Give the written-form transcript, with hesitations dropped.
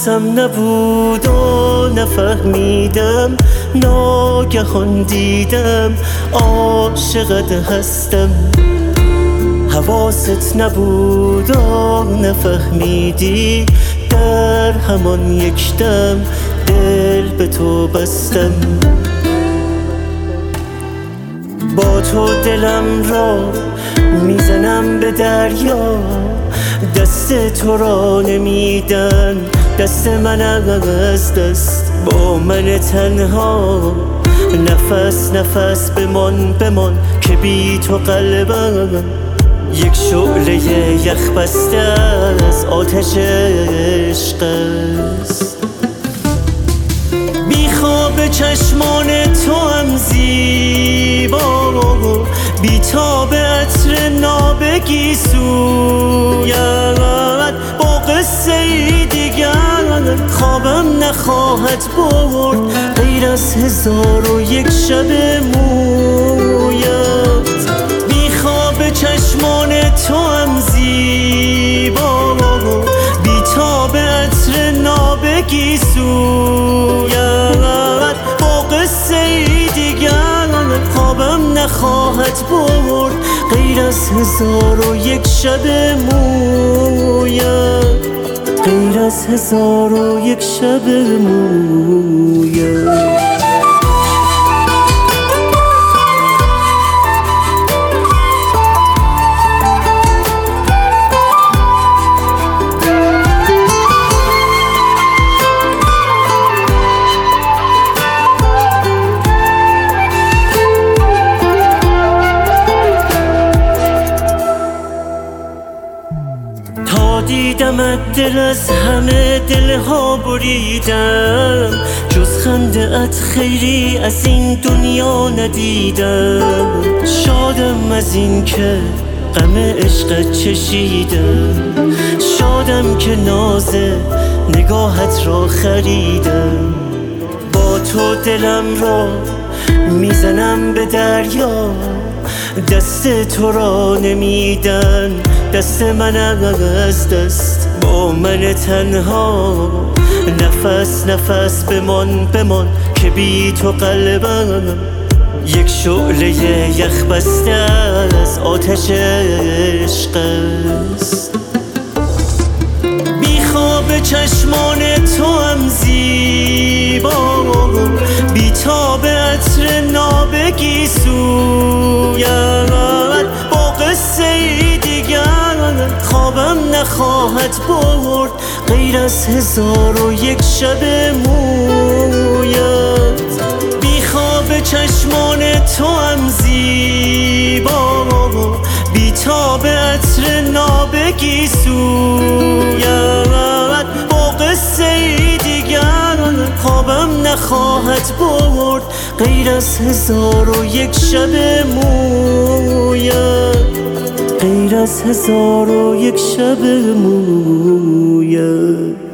حواسم نبود و نفهمیدم، ناگهان دیدم عاشقت هستم. حواست نبود و نفهمیدی، در همان یک دم دل به تو بستم. با تو دلم را میزنم به دریا، دست تو را نمیدن دست من از دست. با من تنها نفس نفس بمان که بی تو قلبم یک شعله یخ بسته از آتش عشق است. بی خواب چشمان تو هم زیبا، بی تاب عطر نابگی سویت، با قصه ای دیگر خوابم نخواهد برد غیر از 1001 شب مویت. بی خواب چشمان تو هم زیبا، بی تاب عطر نابگی سویت، با قصه ای دیگر خوابم نخواهد برد غیر از 1001 شب مویت، غیر از 1001 شب مویت. دیدمت دل از همه دلها بریدم، جز خنده ات خیری از این دنیا ندیدم. شادم از این که غم عشقت چشیدم، شادم که ناز نگاهت را خریدم. با تو دلم را میزنم به دریا، دست تو را نمیدن دست من از دست. با من تنها نفس نفس بمان که بی تو قلبم یک شعله یخ بسته از آتش عشق است. بی خواب چشمان تو هم زیبا، بی تاب عطر نابگی سویت، با قصه ای دیگر خوابم نخواهد برد غیر از 1001 شب مویت. بی خواب چشمان تو هم زیبا، بی تاب عطر نابگی سویت، با قصه ای دیگر خوابم نخواهد برد غیر از 1001 شب مویت، غیر از 1001 شب مویت.